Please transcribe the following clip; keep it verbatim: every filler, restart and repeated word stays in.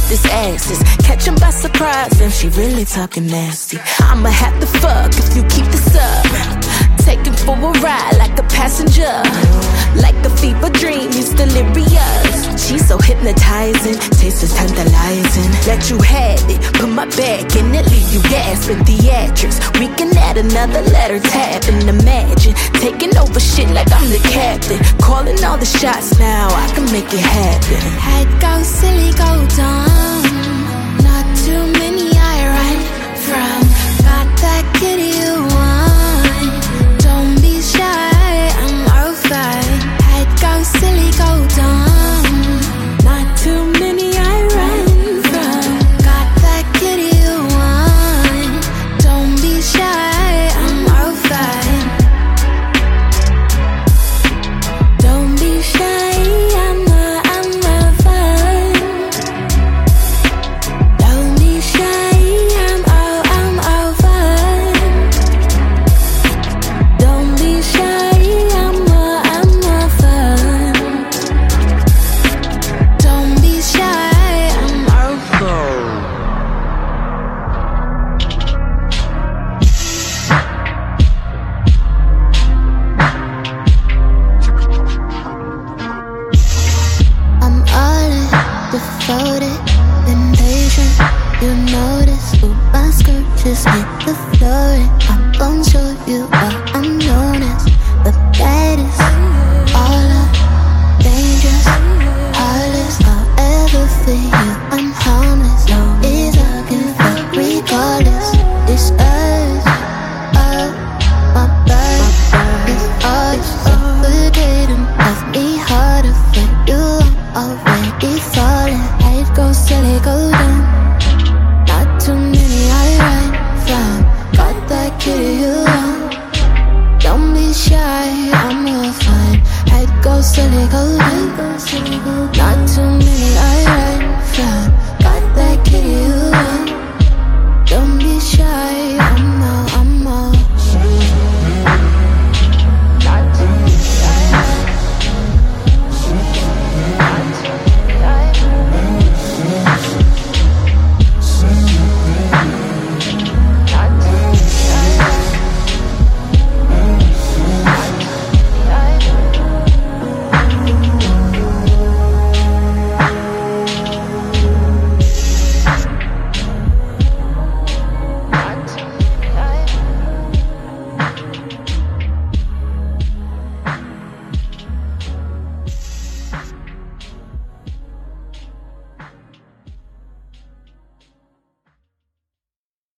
this ass is. Catch him by surprise, and she really talking nasty. I'ma have to fuck if you keep this up. Take him for a ride like a passenger. Like a fever dream, he's delirious. She's so hypnotizing, taste is tantalizing. Let you have it, put my back in it, leave you gasping. Theatrics, we can add another letter, tab and imagine taking over shit like I'm the captain. Calling all the shots now, I can make it happen. Head go silly, go dumb.